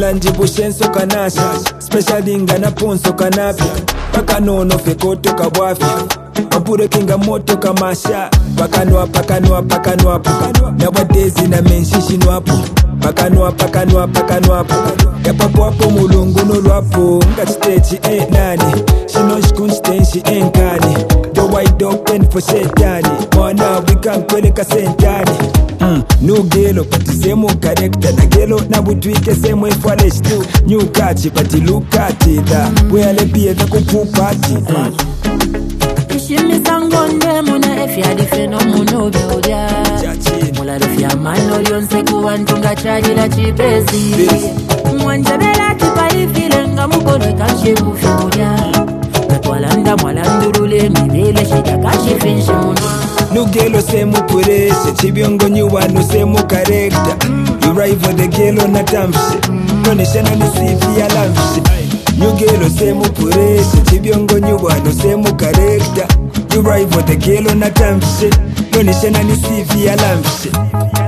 Mulanji bushenso kanasha special inga na ponso kanapia pakanono fekoto kabwafi Mapure kinga moto kamasha pakanwa na wadezi na menshishi nwapo pakanwa ya papo mulungu nolwapo ngachitechi nani shino shkunchitenshi enkani the wide open for shetani mwana wikankweleka sentani Nugelo pati semo character na gelo na butwike semo fresh too new catchy pati look at it we ale pie ka kupupati Ishimi sangonde muna efya di fenomuno biodia Mula dofya mano lionse kuwantunga chaji la chipezi Mwanjabela kipali filenga mukone kanche bufudia Natwalanda mwalandurule mibele shida kashi finshi muna Nugelo semo pureshe chibiongo nyuwano semo character You rival the gelo na tamshi Noneshana ni sifi ya lamshi Nugelo semo pureshe chibiongo nyuwano semo character You rival the gelo na tamshi Noneshana ni sifi ya lamshi